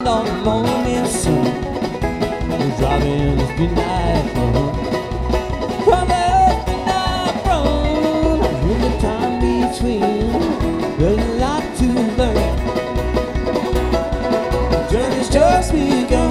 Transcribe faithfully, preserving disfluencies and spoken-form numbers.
on the morning sun. We're driving this midnight run. From the midnight run, in the time between, there's a lot to learn. The journey's just begun.